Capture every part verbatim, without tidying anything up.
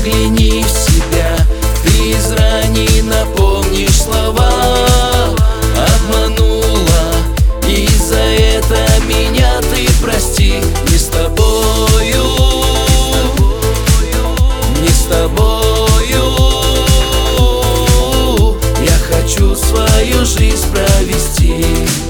Загляни в себя, ты из рани напомнишь слова. Обманула, и за это меня ты прости. Не с тобою, не с тобою я хочу свою жизнь провести.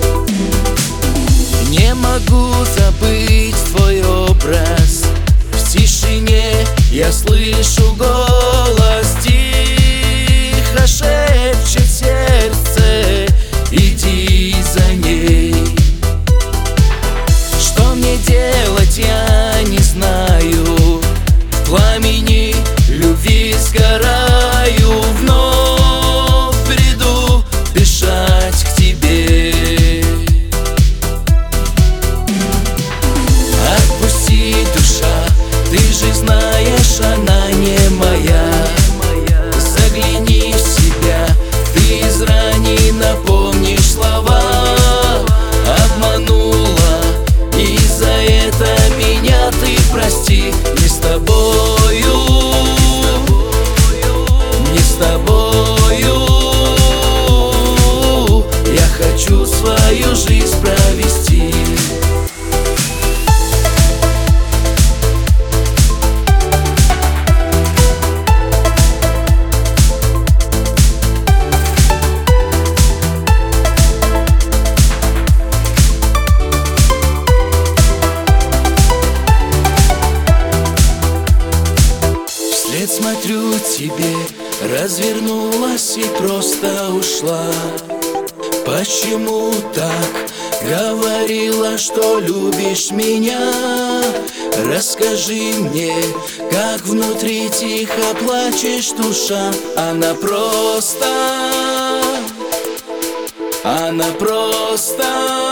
Не могу забыть твой образ. В тишине я слышу голос, тихо шепчет сердце: иди за ней. Что мне делать, я не знаю. В пламени любви сгораю. Вновь приду дышать к тебе. Отпусти, душа, ты же знаешь, она не моя. Загляни в себя, ты из рани напомнишь слова. Обманула, и за это меня ты прости. Не с тобою, не с тобою я хочу свою жизнь провести. Вслед смотрю тебе, развернулась и просто ушла. Почему так? Говорила, что любишь меня. Расскажи мне, как внутри тихо плачешь, душа. Она просто, она просто,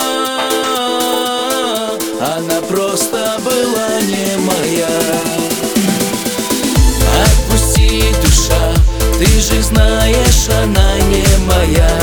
она просто была не моя. Отпусти, душа, ты же знаешь, она не моя.